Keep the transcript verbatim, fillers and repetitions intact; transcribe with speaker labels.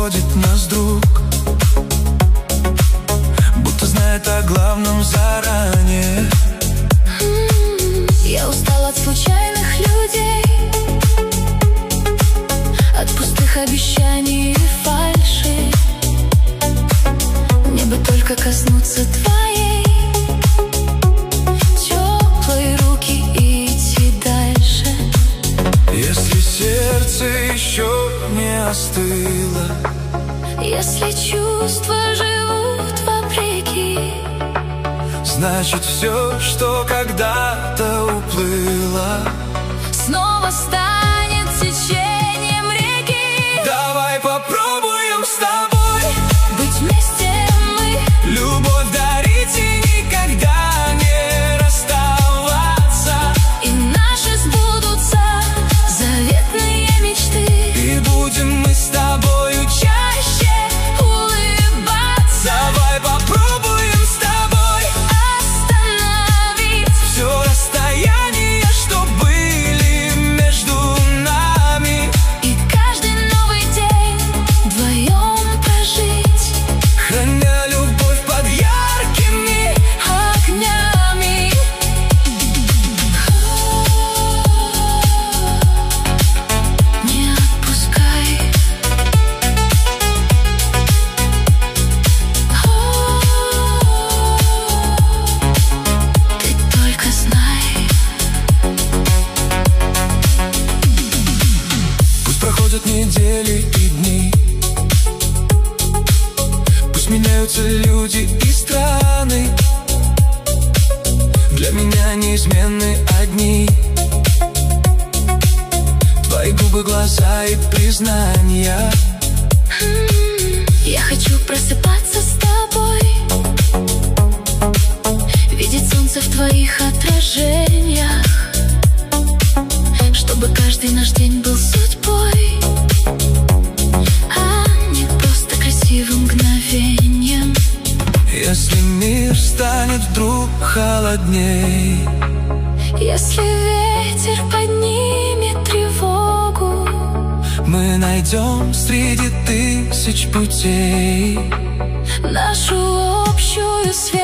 Speaker 1: сводит нас друг, будто знает о главном заранее.
Speaker 2: Я устал от случайных людей, от пустых обещаний и фальши. Мне бы только коснуться твоей теплой руки и идти дальше.
Speaker 1: Если сердце еще не остыло,
Speaker 2: если чувства живут вопреки,
Speaker 1: значит все, что когда-то уплыло,
Speaker 2: снова станет течением реки.
Speaker 1: Давай попробуем с тобой
Speaker 2: быть вместе мы,
Speaker 1: любовь дарить и никогда не расставаться.
Speaker 2: и наши сбудутся заветные мечты.
Speaker 1: И будем мы с тобою чаще
Speaker 2: улыбаться.
Speaker 1: Давай попробуем с тобой
Speaker 2: остановить
Speaker 1: все расстояние, что были между нами,
Speaker 2: и каждый новый день вдвоем прожить,
Speaker 1: храня любовь под яркими
Speaker 2: огнями. Не отпускай. Ты только знай.
Speaker 1: Пусть проходят недели и дни, пусть меняются люди и страны, для меня неизменны одни твои губы, глаза и признания.
Speaker 2: Я хочу просыпаться с тобой, видеть солнце в твоих отражениях, чтобы каждый наш день был судьбой, а не просто красивым мгновением.
Speaker 1: Если мир станет вдруг холодней,
Speaker 2: Если ветер поднимет тревогу,
Speaker 1: мы найдем среди тысяч путей
Speaker 2: нашу общую связь.